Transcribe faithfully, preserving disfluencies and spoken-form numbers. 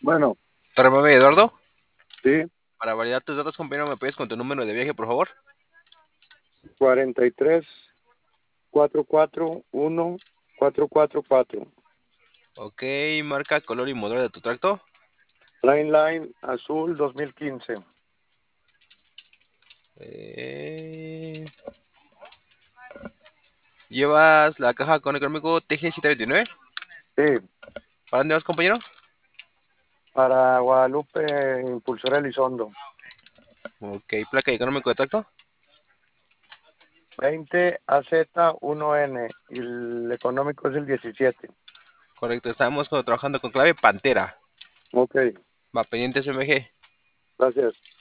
Bueno, Torremobe Eduardo, sí, para validar tus datos, compañero, ¿me puedes con tu número de viaje, por favor? cuarenta y tres, cuatro cuatro uno, cuatro cuatro cuatro. Ok, marca, color y modelo de tu tracto. Line Line Azul dos mil quince. Eh, ¿Llevas la caja con económico T G setecientos veintinueve? Sí, ¿Para dónde vas, compañero? para Guadalupe Impulsora Elizondo. Ok, placa y económico de tracto. veinte A Z uno N y el económico es el diecisiete. Correcto, estamos trabajando con clave Pantera. Ok, Va pendiente S M G. gracias.